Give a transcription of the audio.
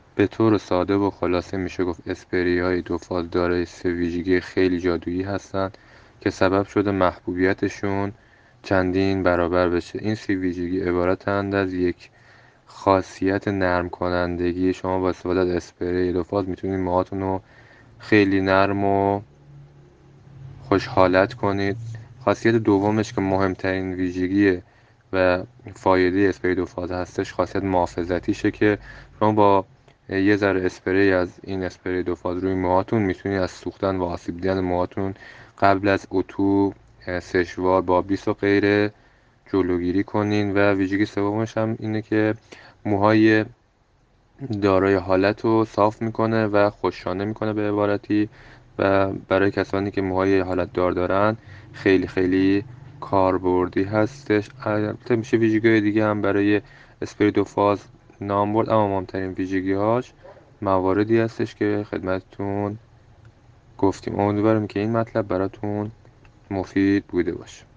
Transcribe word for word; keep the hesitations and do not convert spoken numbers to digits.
به طور ساده و خلاصه میشه گفت اسپری های دو فاز دارای سه ویژگی خیلی جادویی هستن که سبب شده محبوبیتشون چندین برابر بشه. این سه ویژگی عبارتند از یک، خاصیت نرم کنندگی. شما با استفاده از اسپری دو فاز میتونید موهاتون رو خیلی نرم و خوش حالت کنید. خاصیت دومش که مهمترین ویژگی و فایده اسپری دو فاز هستش، خاصیت محافظتیشه که شما با یه ذره اسپری از این اسپری دو فاز روی موهاتون میتونید از سوختن و آسیب دیدن موهاتون قبل از اتو، سشوار، بابلیس و غیره جلوگیری کنین. و ویژگی سومش هم اینه که موهای دارای حالت رو صاف میکنه و خوششانه میکنه به عبارتی، و برای کسانی که موهای حالت دار دارن خیلی خیلی کاربردی هستش. البته میشه ویژگی دیگه هم برای اسپری دو فاز نام برد، اما مهمترین ویژگیهاش مواردی هستش که خدمتتون گفتیم. امیدوارم که این مطلب براتون مفید بوده باشه.